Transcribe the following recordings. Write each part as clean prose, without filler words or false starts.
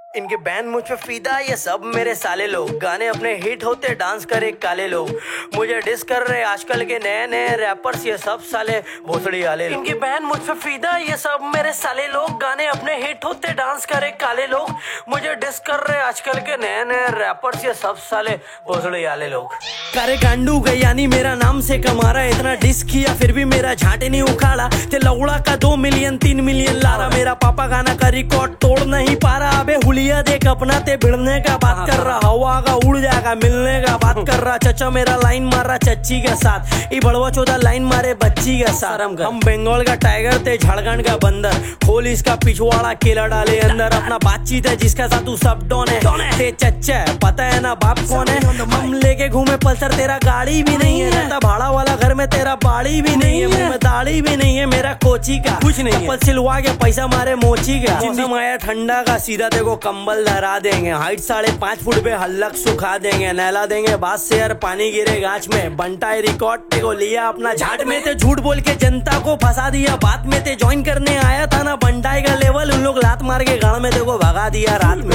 इनके बैंड मुझ पे फीदा, ये सब मेरे साले लोग। गाने अपने हिट होते डांस करे काले लोग। मुझे डिस कर रहे आजकल के नए नए रैपर्स, ये सब साले भोसड़ी वाले लोग। इनके बैंड मुझ पे फीदा, ये सब मेरे साले लोग। गाने अपने हिट होते डांस करे काले लोग। मुझे डिस कर रहे आजकल के नए नए रैपर्स, ये सब साले भोसड़ी वाले लोग। करे गांडू गई यानी मेरा नाम से कमा रहा, इतना डिस किया फिर भी मेरा झाटे नहीं उखाड़ा। ते लौड़ा का 2 मिलियन 3 मिलियन लारा, मेरा पापा गाना का रिकॉर्ड तोड़ नहीं पा रहा। अबे हुलिया देख अपना ते भिड़ने का बात कर रहा, हवा का उड़ जाएगा मिलने का बात कर रहा। चचा मेरा लाइन मार रहा चच्ची के साथ, ये बड़वा चौदह लाइन मारे बच्ची के साथ। हम बंगाल का टाइगर थे झारखंड का बंदर, खोल इसका पिछवाड़ा केला डाले अंदर। अपना बातचीत है जिसका साथ तू सब डॉन है, ते चच्चा है पता है ना बाप कौन है। हम लेके घूमे पल्सर, तेरा गाड़ी भी नहीं है। रहता भाड़ा वाला घर में, तेरा बाड़ी भी नहीं है। मुंह में दाढ़ी भी नहीं है मेरा कोची का, कुछ नहीं है। सिलवा के पैसा मारे मोची का। मौसम आया ठंडा का, सीधा देखो कंबल धरा देंगे। हाइट 5.5 फुट पे हल्लक सुखा देंगे। नहला देंगे बास से यार पानी गिरे गाछ में। बनता रिकॉर्ड तेको लिया अपना झाट में, ते झूठ बोल के जनता को फंसा दिया बात में। ते ज्वाइन करने आया था ना बंटाई का लेवल, उन लोग लात मार के गाँव में तेको भगा दिया रात में।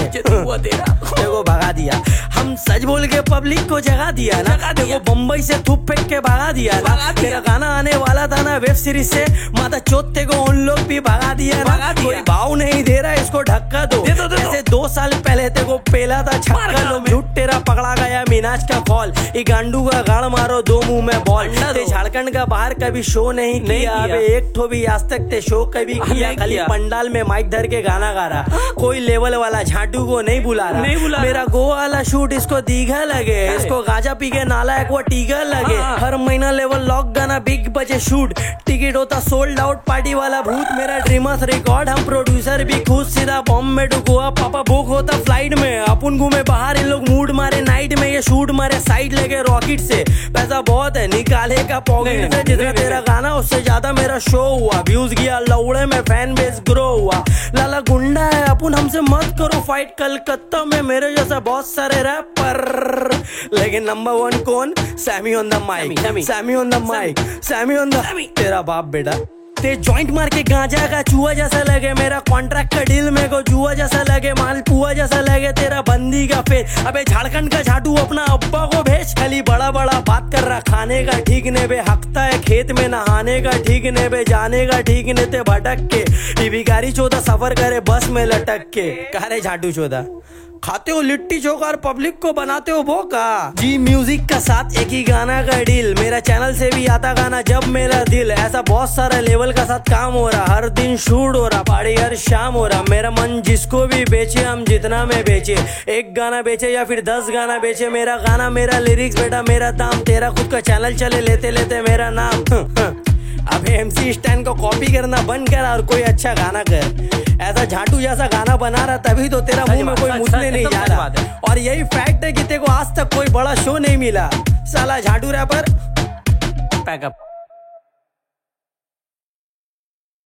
तेको भगा दिया, हम सच बोल के पब्लिक को जगा दिया ना। देखो बम्बई से थूप फेंक के भगा दिया ना। तेरा गाना आने वाला था ना वेब सीरीज से, माता चौथे को उन लोग भी भगा दिया ना। कोई भाव नहीं दे रहा इसको ढक्का दो। ऐसे 2 साल पहले तेको पेला था छक्का, लोग झूठ तेरा पकड़ा गया मिनाज का कॉल। ये गांडू का गाड़ मारो 2 मुंह में बॉल। ते झारखंड का बाहर कभी शो नहीं किया, अबे एक ठो भी आज तक ते शो कभी किया। खाली पंडाल में माइक धर के गाना गा रहा, कोई लेवल वाला झाटू को नहीं बुला रहा। मेरा गो वाला शूट इसको दीघा लगे, इसको गाजा पी के नाला एक वो टीका लगे। हर महीना लेवल लॉक गाना बिग बजे शूट, टिकट होता सोल्ड आउट पार्टी वाला भूत। मेरा ड्रीमर्स रिकॉर्ड, हम प्रोड्यूसर भी खुश। सीधा बॉम्ब में डुगुआ पापा बुक होता फ्लाइट में। अपन घूमे बाहर, इन लोग मूड मारे नाइट में। ये शूट मारे साइड लेके रॉकेट से, पैसा बहुत है निकाले का पॉकेट से। जितना तेरा गाना उससे ज्यादा मेरा शो हुआ, व्यूज गया लौड़े में, फैन बेस ग्रो हुआ। लाला गुंडा है अपन, हमसे मत करो फाइट। कलकत्ता में मेरे जैसा बहुत सारे रैपर, लेकिन नंबर 1 कौन? Sammy on the mic, Sammy on the mic, Sammy on the. तेरा बाप बेटा ते जॉइंट मार के गांजा का चूहा जैसा लगे। मेरा कॉन्ट्रैक्ट का डील में को जुआ जैसा लगे। माल पुआ जैसा लगे तेरा बंदी का फेस। अबे झारखंड का झाटू अपना अब्बा को भेज। खाली बड़ा बड़ा बात कर रहा, खाने का ठीक ने बे हकता है खेत में, नहाने का ठीक ने बे जाने का ठीक ने ते भटक के। ये भिखारी चौदह सफर करे बस में लटक के। कह रहे झाटू चौदह खाते हो लिट्टी चोखा और पब्लिक को बनाते हो भोका। जी म्यूजिक का साथ एक ही गाना का डील, मेरा चैनल से भी आता गाना जब मेरा दिल। ऐसा बहुत सारा लेवल का साथ काम हो रहा, हर दिन शूट हो रहा, पार्टी हर शाम हो रहा। मेरा मन जिसको भी बेचे, हम जितना में बेचे, 1 गाना बेचे या फिर 10 गाना बेचे। मेरा गाना मेरा लिरिक्स बेटा मेरा दाम। तेरा खुद का चैनल चले लेते लेते मेरा नाम। अब MC स्टैंड को कॉपी करना बंद कर और कोई अच्छा गाना कर। ऐसा झाटू जैसा गाना बना रहा तभी तो तेरा मुंह में कोई मुझने नहीं जा रहा। और यही फैक्ट है कि तेरे को आज तक कोई बड़ा शो नहीं मिला। साला झाटू रैपर पैकअप।